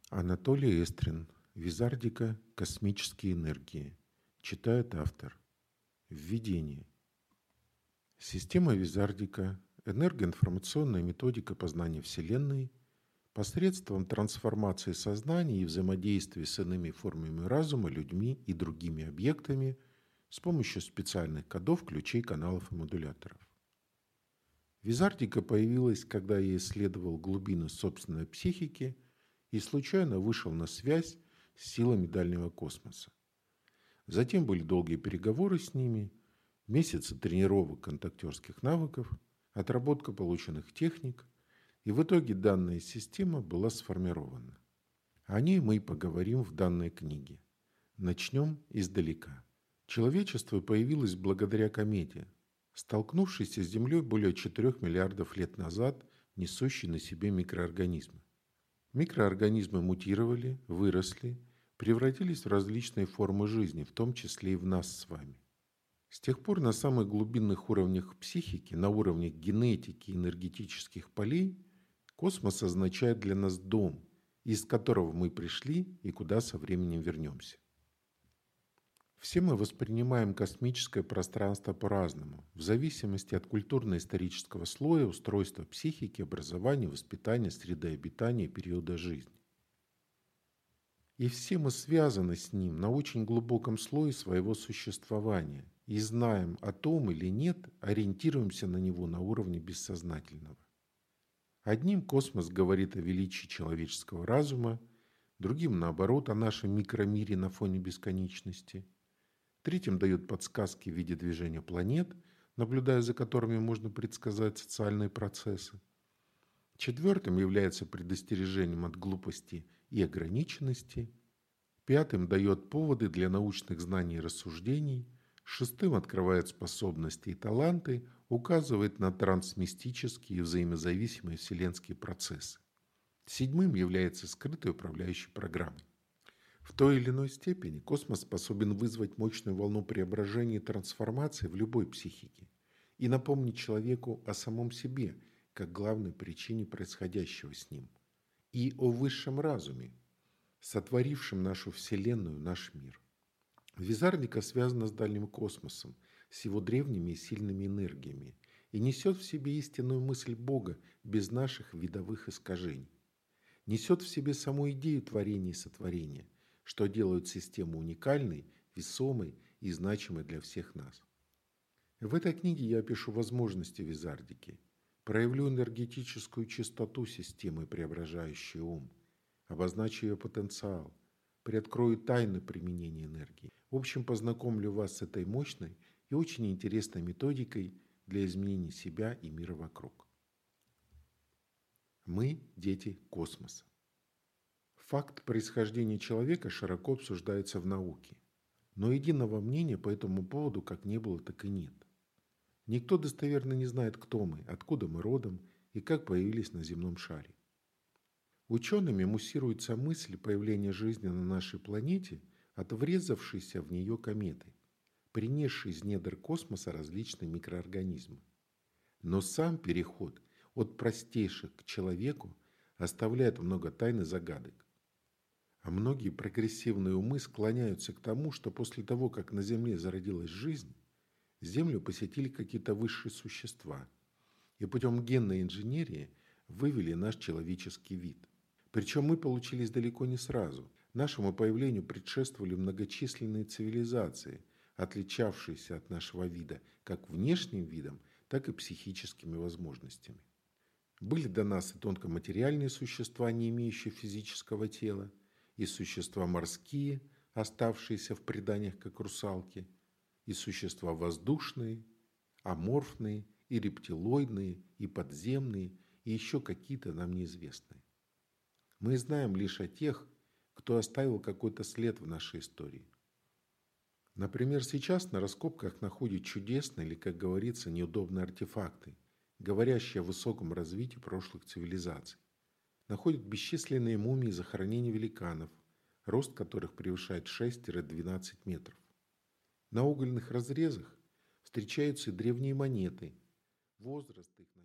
Анатолий Эстрин. Визардика. Космические энергии. Читает автор. Введение. Система Визардика. Энергоинформационная методика познания Вселенной посредством трансформации сознания и взаимодействия с иными формами разума, людьми и другими объектами с помощью специальных кодов, ключей, каналов и модуляторов. Визардика появилась, когда я исследовал глубины собственной психики и случайно вышел на связь с силами дальнего космоса. Затем были долгие переговоры с ними, месяцы тренировок контактерских навыков, отработка полученных техник, и в итоге данная система была сформирована. О ней мы и поговорим в данной книге. Начнем издалека. Человечество появилось благодаря комете, столкнувшейся с Землей более 4 миллиардов лет назад, несущей на себе микроорганизмы. Микроорганизмы мутировали, выросли, превратились в различные формы жизни, в том числе и в нас с вами. С тех пор на самых глубинных уровнях психики, на уровнях генетики и энергетических полей, космос означает для нас дом, из которого мы пришли и куда со временем вернемся. Все мы воспринимаем космическое пространство по-разному, в зависимости от культурно-исторического слоя, устройства психики, образования, воспитания, среды обитания и периода жизни. И все мы связаны с ним на очень глубоком слое своего существования и знаем о том или нет, ориентируемся на него на уровне бессознательного. Одним космос говорит о величии человеческого разума, другим, наоборот, о нашем микромире на фоне бесконечности. Третьим дает подсказки в виде движения планет, наблюдая за которыми можно предсказать социальные процессы. Четвертым является предостережением от глупости и ограниченности. Пятым дает поводы для научных знаний и рассуждений. Шестым открывает способности и таланты, указывает на трансмистические и взаимозависимые вселенские процессы. Седьмым является скрытой управляющей программой. В той или иной степени космос способен вызвать мощную волну преображения и трансформации в любой психике и напомнить человеку о самом себе, как главной причине происходящего с ним, и о высшем разуме, сотворившем нашу Вселенную, наш мир. Визардика связана с дальним космосом, с его древними и сильными энергиями и несет в себе истинную мысль Бога без наших видовых искажений. Несет в себе саму идею творения и сотворения, что делает систему уникальной, весомой и значимой для всех нас. В этой книге я опишу возможности Визардики, проявлю энергетическую чистоту системы, преображающей ум, обозначу ее потенциал, приоткрою тайны применения энергии. В общем, познакомлю вас с этой мощной и очень интересной методикой для изменения себя и мира вокруг. Мы – дети космоса. Факт происхождения человека широко обсуждается в науке, но единого мнения по этому поводу как не было, так и нет. Никто достоверно не знает, кто мы, откуда мы родом и как появились на земном шаре. Учеными муссируется мысль появления жизни на нашей планете от врезавшейся в нее кометы, принесшей из недр космоса различные микроорганизмы. Но сам переход от простейших к человеку оставляет много тайн и загадок. А многие прогрессивные умы склоняются к тому, что после того, как на Земле зародилась жизнь, Землю посетили какие-то высшие существа и путем генной инженерии вывели наш человеческий вид. Причем мы получились далеко не сразу. Нашему появлению предшествовали многочисленные цивилизации, отличавшиеся от нашего вида как внешним видом, так и психическими возможностями. Были до нас и тонкоматериальные существа, не имеющие физического тела, и существа морские, оставшиеся в преданиях как русалки, и существа воздушные, аморфные, и рептилоидные, и подземные, и еще какие-то нам неизвестные. Мы знаем лишь о тех, кто оставил какой-то след в нашей истории. Например, сейчас на раскопках находят чудесные или, как говорится, неудобные артефакты, говорящие о высоком развитии прошлых цивилизаций. Находят бесчисленные мумии захоронений великанов, рост которых превышает 6-12 метров. На угольных разрезах встречаются и древние монеты. Возраст их